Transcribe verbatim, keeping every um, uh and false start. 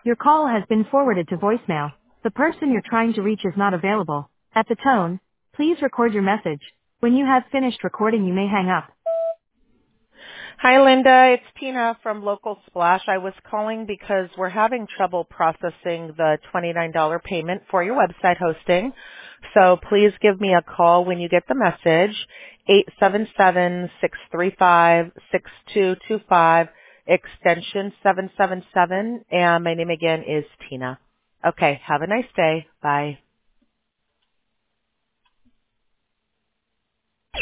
Your call has been forwarded to voicemail. The person you're trying to reach is not available. At the tone, please record your message. When you have finished recording, you may hang up. Hi, Linda. It's Tina from Local Splash. I was calling because we're having trouble processing the twenty-nine dollars payment for your website hosting. So please give me a call when you get the message, eight seven seven, six three five, six two two five, extension seven seven seven, and my name again is Tina. Okay, have a nice day. Bye.